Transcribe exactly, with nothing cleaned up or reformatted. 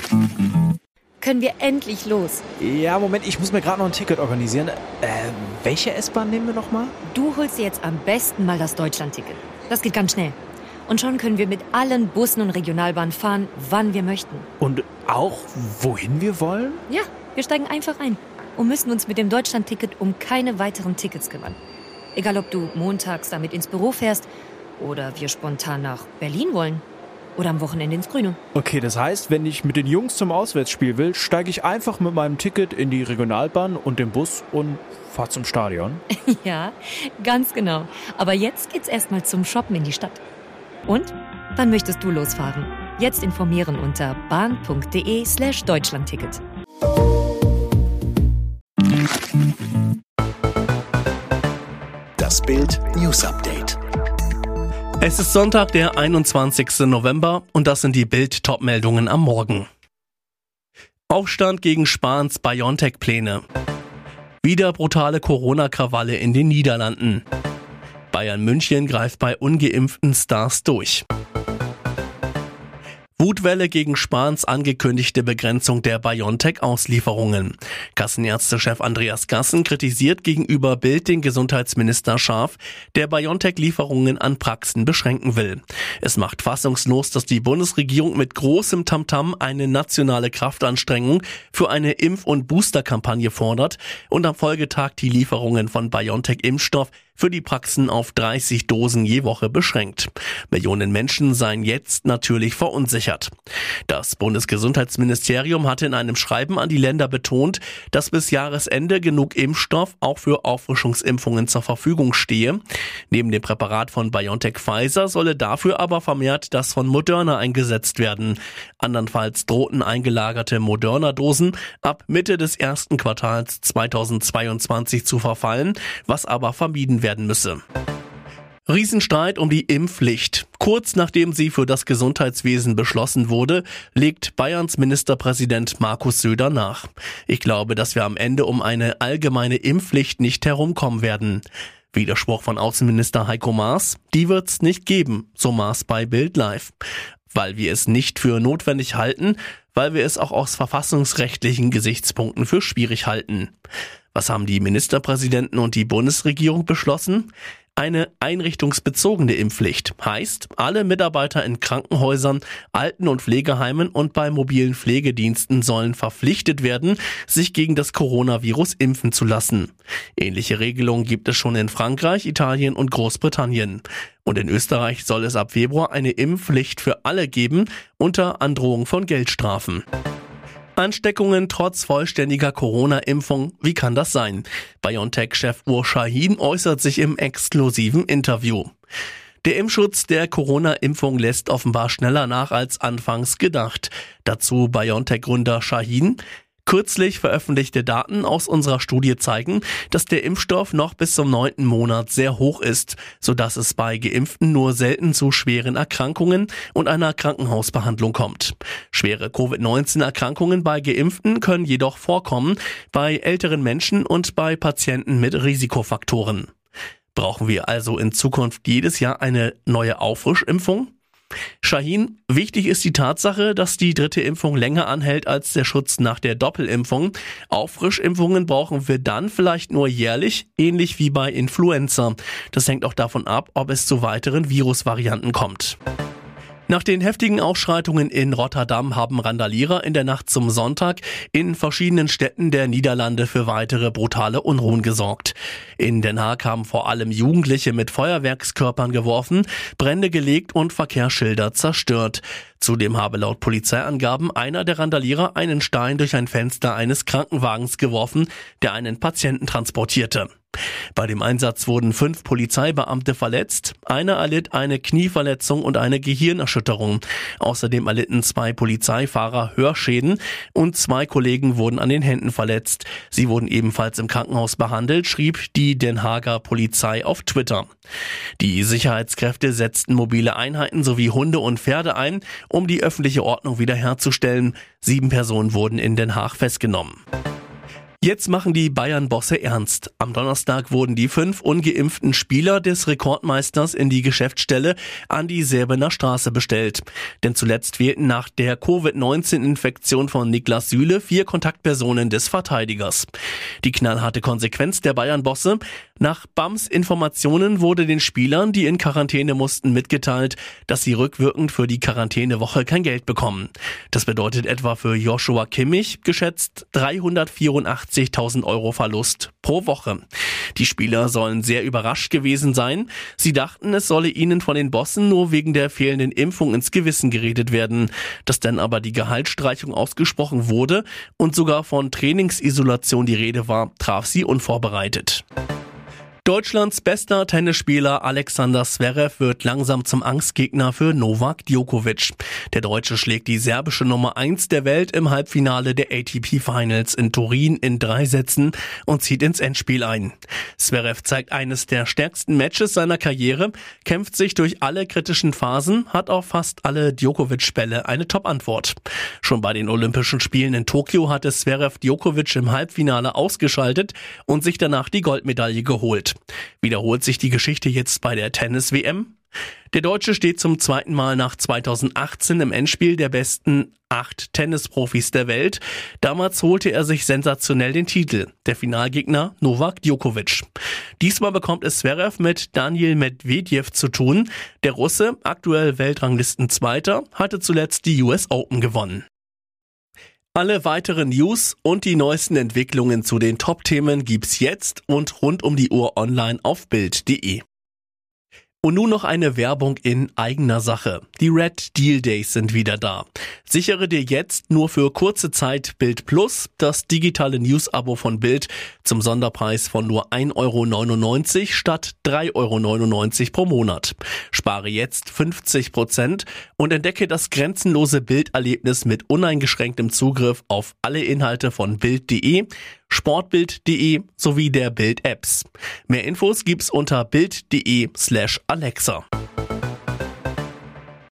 Können wir endlich los? Ja, Moment, ich muss mir gerade noch ein Ticket organisieren. Äh, welche S-Bahn nehmen wir nochmal? Du holst dir jetzt am besten mal das Deutschland-Ticket. Das geht ganz schnell. Und schon können wir mit allen Bussen und Regionalbahnen fahren, wann wir möchten. Und auch, wohin wir wollen? Ja, wir steigen einfach ein und müssen uns mit dem Deutschland-Ticket um keine weiteren Tickets kümmern. Egal, ob du montags damit ins Büro fährst oder wir spontan nach Berlin wollen. Oder am Wochenende ins Grüne. Okay, das heißt, wenn ich mit den Jungs zum Auswärtsspiel will, steige ich einfach mit meinem Ticket in die Regionalbahn und den Bus und fahre zum Stadion. Ja, ganz genau. Aber jetzt geht's erstmal zum Shoppen in die Stadt. Und? Wann möchtest du losfahren? Jetzt informieren unter bahn.de slash Deutschlandticket. Das Bild News Update. Es ist Sonntag, der einundzwanzigsten November und das sind die Bild-Top-Meldungen am Morgen. Aufstand gegen Spahns BioNTech-Pläne. Wieder brutale Corona-Krawalle in den Niederlanden. Bayern München greift bei ungeimpften Stars durch. Wutwelle gegen Spahns angekündigte Begrenzung der BioNTech-Auslieferungen. Kassenärztechef Andreas Gassen kritisiert gegenüber Bild den Gesundheitsminister scharf, der BioNTech-Lieferungen an Praxen beschränken will. Es macht fassungslos, dass die Bundesregierung mit großem Tamtam eine nationale Kraftanstrengung für eine Impf- und Boosterkampagne fordert und am Folgetag die Lieferungen von BioNTech-Impfstoff für die Praxen auf dreißig Dosen je Woche beschränkt. Millionen Menschen seien jetzt natürlich verunsichert. Das Bundesgesundheitsministerium hatte in einem Schreiben an die Länder betont, dass bis Jahresende genug Impfstoff auch für Auffrischungsimpfungen zur Verfügung stehe. Neben dem Präparat von BioNTech Pfizer solle dafür aber vermehrt das von Moderna eingesetzt werden. Andernfalls drohten eingelagerte Moderna-Dosen ab Mitte des ersten Quartals zweitausendzweiundzwanzig zu verfallen, was aber vermieden werden werden müsse. Riesenstreit um die Impfpflicht. Kurz nachdem sie für das Gesundheitswesen beschlossen wurde, legt Bayerns Ministerpräsident Markus Söder nach. Ich glaube, dass wir am Ende um eine allgemeine Impfpflicht nicht herumkommen werden. Widerspruch von Außenminister Heiko Maas, die wird's nicht geben, so Maas bei Bild Live. Weil wir es nicht für notwendig halten, weil wir es auch aus verfassungsrechtlichen Gesichtspunkten für schwierig halten. Was haben die Ministerpräsidenten und die Bundesregierung beschlossen? Eine einrichtungsbezogene Impfpflicht heißt, alle Mitarbeiter in Krankenhäusern, Alten- und Pflegeheimen und bei mobilen Pflegediensten sollen verpflichtet werden, sich gegen das Coronavirus impfen zu lassen. Ähnliche Regelungen gibt es schon in Frankreich, Italien und Großbritannien. Und in Österreich soll es ab Februar eine Impfpflicht für alle geben, unter Androhung von Geldstrafen. Ansteckungen trotz vollständiger Corona-Impfung, wie kann das sein? BioNTech-Chef Ur Sahin äußert sich im exklusiven Interview. Der Impfschutz der Corona-Impfung lässt offenbar schneller nach als anfangs gedacht. Dazu BioNTech-Gründer Sahin: Kürzlich veröffentlichte Daten aus unserer Studie zeigen, dass der Impfstoff noch bis zum neunten Monat sehr hoch ist, sodass es bei Geimpften nur selten zu schweren Erkrankungen und einer Krankenhausbehandlung kommt. Schwere Covid neunzehn Erkrankungen bei Geimpften können jedoch vorkommen, bei älteren Menschen und bei Patienten mit Risikofaktoren. Brauchen wir also in Zukunft jedes Jahr eine neue Auffrischimpfung? Sahin: Wichtig ist die Tatsache, dass die dritte Impfung länger anhält als der Schutz nach der Doppelimpfung. Auffrischimpfungen brauchen wir dann vielleicht nur jährlich, ähnlich wie bei Influenza. Das hängt auch davon ab, ob es zu weiteren Virusvarianten kommt. Nach den heftigen Ausschreitungen in Rotterdam haben Randalierer in der Nacht zum Sonntag in verschiedenen Städten der Niederlande für weitere brutale Unruhen gesorgt. In Den Haag haben vor allem Jugendliche mit Feuerwerkskörpern geworfen, Brände gelegt und Verkehrsschilder zerstört. Zudem habe laut Polizeiangaben einer der Randalierer einen Stein durch ein Fenster eines Krankenwagens geworfen, der einen Patienten transportierte. Bei dem Einsatz wurden fünf Polizeibeamte verletzt. Einer erlitt eine Knieverletzung und eine Gehirnerschütterung. Außerdem erlitten zwei Polizeifahrer Hörschäden und zwei Kollegen wurden an den Händen verletzt. Sie wurden ebenfalls im Krankenhaus behandelt, schrieb die Den Haager Polizei auf Twitter. Die Sicherheitskräfte setzten mobile Einheiten sowie Hunde und Pferde ein, um die öffentliche Ordnung wiederherzustellen. Sieben Personen wurden in Den Haag festgenommen. Jetzt machen die Bayern-Bosse ernst. Am Donnerstag wurden die fünf ungeimpften Spieler des Rekordmeisters in die Geschäftsstelle an die Säbener Straße bestellt. Denn zuletzt fehlten nach der Covid neunzehn Infektion von Niklas Süle vier Kontaktpersonen des Verteidigers. Die knallharte Konsequenz der Bayern-Bosse: Nach B A Ms Informationen wurde den Spielern, die in Quarantäne mussten, mitgeteilt, dass sie rückwirkend für die Quarantänewoche kein Geld bekommen. Das bedeutet etwa für Joshua Kimmich geschätzt dreihundertvierundachtzigtausend Euro Verlust pro Woche. Die Spieler sollen sehr überrascht gewesen sein. Sie dachten, es solle ihnen von den Bossen nur wegen der fehlenden Impfung ins Gewissen geredet werden. Dass dann aber die Gehaltsstreichung ausgesprochen wurde und sogar von Trainingsisolation die Rede war, traf sie unvorbereitet. Deutschlands bester Tennisspieler Alexander Zverev wird langsam zum Angstgegner für Novak Djokovic. Der Deutsche schlägt die serbische Nummer eins der Welt im Halbfinale der A T P Finals in Turin in drei Sätzen und zieht ins Endspiel ein. Zverev zeigt eines der stärksten Matches seiner Karriere, kämpft sich durch alle kritischen Phasen, hat auf fast alle Djokovic-Bälle eine Top-Antwort. Schon bei den Olympischen Spielen in Tokio hatte Zverev Djokovic im Halbfinale ausgeschaltet und sich danach die Goldmedaille geholt. Wiederholt sich die Geschichte jetzt bei der Tennis-W M? Der Deutsche steht zum zweiten Mal nach zweitausendachtzehn im Endspiel der besten acht Tennisprofis der Welt. Damals holte er sich sensationell den Titel. Der Finalgegner Novak Djokovic. Diesmal bekommt es Zverev mit Daniil Medvedev zu tun. Der Russe, aktuell Weltranglistenzweiter, hatte zuletzt die U S Open gewonnen. Alle weiteren News und die neuesten Entwicklungen zu den Top-Themen gibt's jetzt und rund um die Uhr online auf bild punkt de. Und nun noch eine Werbung in eigener Sache. Die Red Deal Days sind wieder da. Sichere dir jetzt nur für kurze Zeit Bild Plus, das digitale News-Abo von Bild, zum Sonderpreis von nur ein Euro neunundneunzig statt drei Euro neunundneunzig pro Monat. Spare jetzt fünfzig Prozent und entdecke das grenzenlose Bilderlebnis mit uneingeschränktem Zugriff auf alle Inhalte von bild punkt de, sportbild punkt de sowie der Bild-Apps. Mehr Infos gibt's unter bild punkt de slash Alexa.